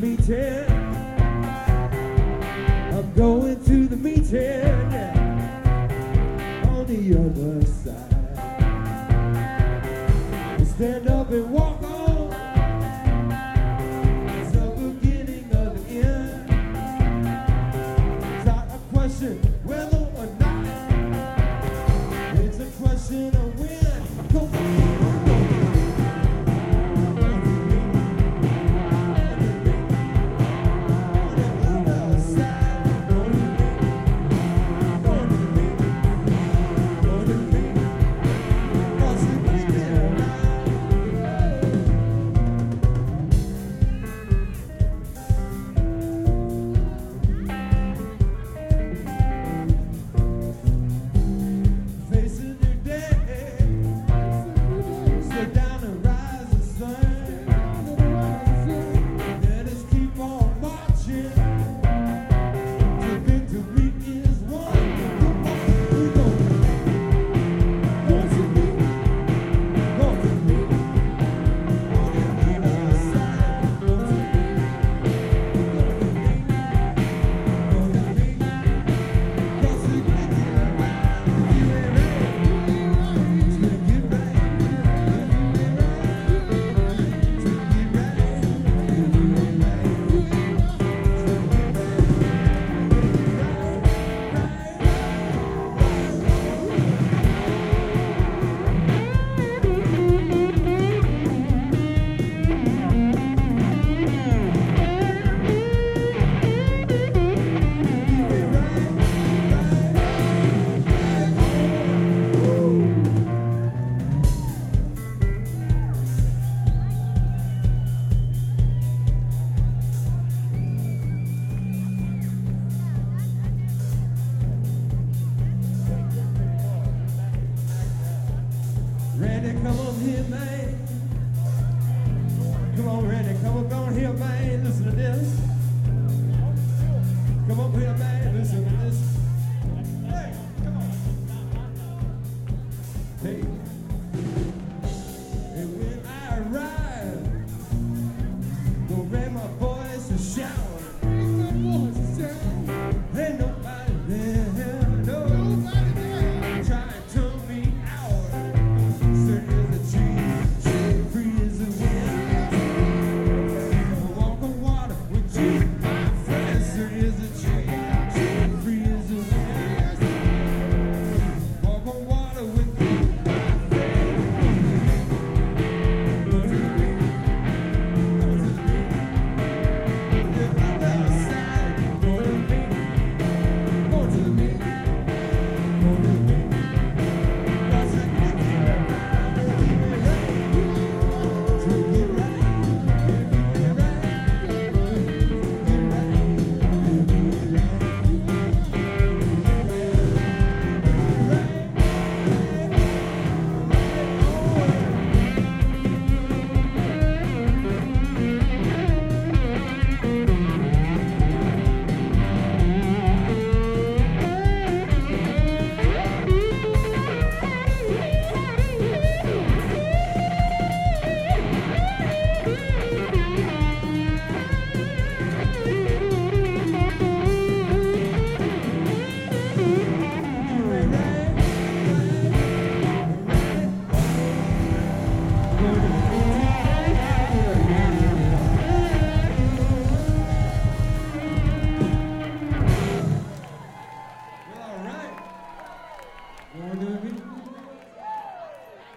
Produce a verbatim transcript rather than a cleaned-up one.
meeting. I'm going to the meeting on the other side. Stand up and walk on. It's the beginning of the end. It's not a question whether or not. It's a question of when. Go on. Randy, come on here, man. Come on, Randy, come on, come on here, man. Listen to this. Come on here, man. Listen to this. Hey, come on.